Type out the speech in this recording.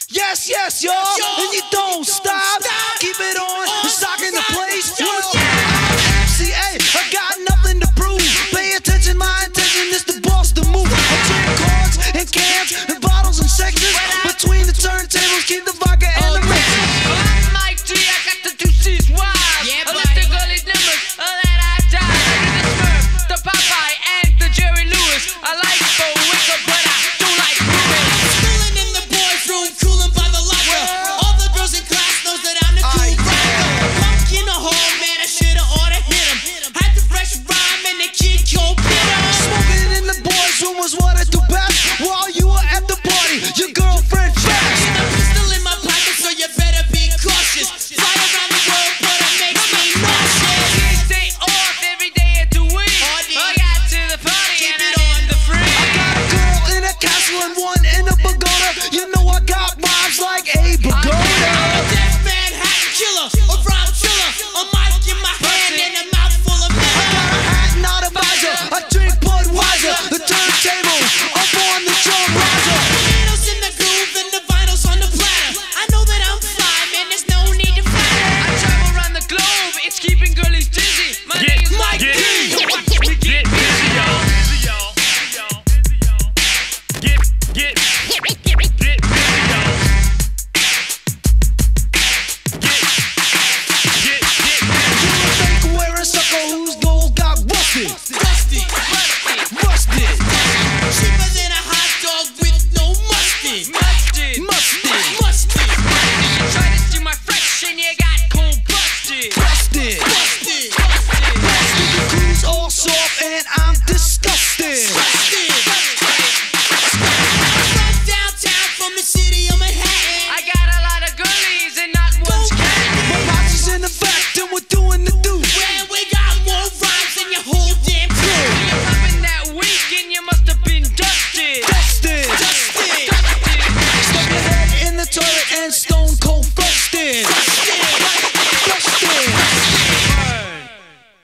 Yes, yes, y'all, and you don't stop. Keep it on, rocking the place. Well, MCA, I got nothing to prove. Pay attention, my intention is to boss the move. I'm playing cards and cans and